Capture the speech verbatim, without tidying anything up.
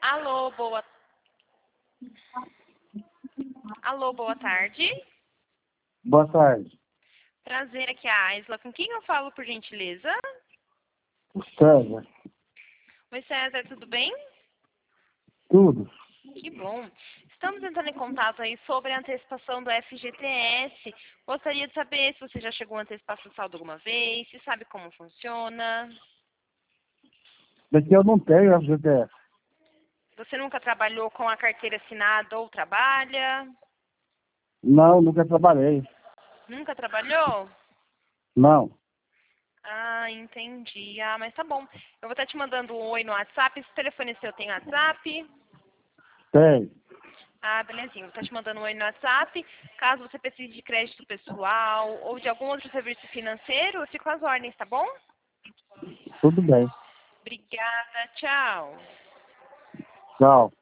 Alô, boa... Alô, boa tarde. Boa tarde. Prazer, aqui é a Aisla. Com quem eu falo, por gentileza? César. Oi, César, tudo bem? Tudo. Que bom. Estamos entrando em contato aí sobre a antecipação do F G T S. Gostaria de saber se você já chegou a antecipar seu saldo alguma vez, se sabe como funciona. Daqui eu não tenho F G T S. Você nunca trabalhou com a carteira assinada ou trabalha? Não, nunca trabalhei. Nunca trabalhou? Não. Ah, entendi. Ah, mas tá bom. Eu vou estar te mandando um oi no WhatsApp. Esse telefone seu tem WhatsApp? Tem. Ah, belezinha. Vou estar te mandando um oi no WhatsApp. Caso você precise de crédito pessoal ou de algum outro serviço financeiro, eu fico às ordens, tá bom? Tudo bem. Obrigada. Tchau. Tchau.